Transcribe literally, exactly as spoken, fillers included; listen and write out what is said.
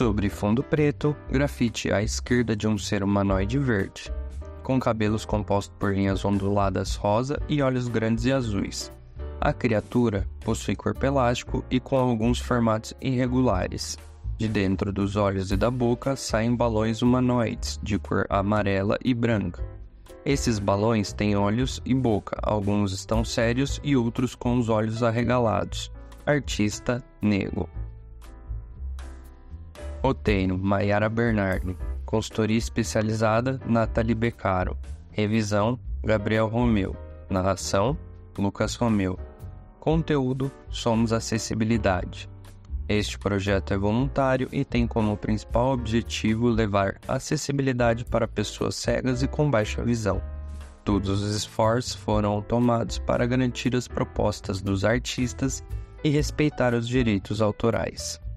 Sobre fundo preto, grafite à esquerda de um ser humanoide verde, com cabelos compostos por linhas onduladas rosa e olhos grandes e azuis. A criatura possui corpo elástico e com alguns formatos irregulares. De dentro dos olhos e da boca saem balões humanoides de cor amarela e branca. Esses balões têm olhos e boca, alguns estão sérios e outros com os olhos arregalados. Artista Nego. Roteiro: Maiara Bernardi. Consultoria especializada: Nathalie Beccaro. Revisão: Gabriel Romeu. Narração: Lucas Romeu. Conteúdo: Somos Acessibilidade. Este projeto é voluntário e tem como principal objetivo levar acessibilidade para pessoas cegas e com baixa visão. Todos os esforços foram tomados para garantir as propostas dos artistas e respeitar os direitos autorais.